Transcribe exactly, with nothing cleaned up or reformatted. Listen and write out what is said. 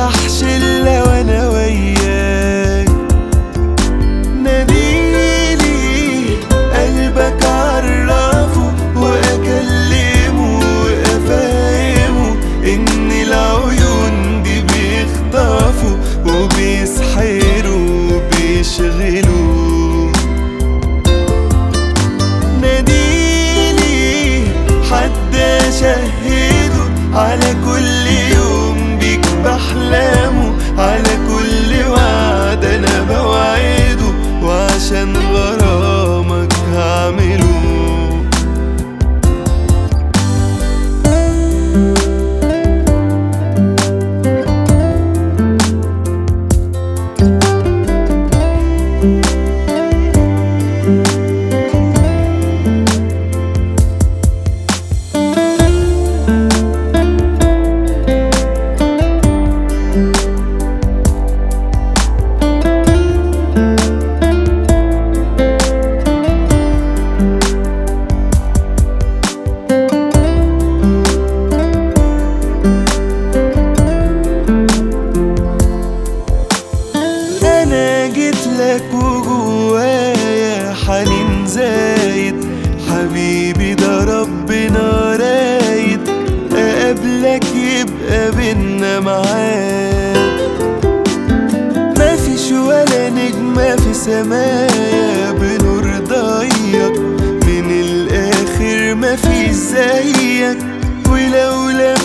نفتح شلة وانا وياك. ناديلي قلبك عرفه واكلمه وافهمه ان العيون دي بيخطفوا وبيسحروا وبيشغلوا. ناديلي حد اشهده على كل يوم بيك بحلامه، على كل وعد انا بوعده، وعشان غرامك هعمله. جيتلك وجوايا حنين زايد، حبيبي ده ربنا رايد اقابلك يبقى بينا معاد. مفيش ولا نجمة في سمايا بنور ضيق، من الاخر مفيش زيك، ولولا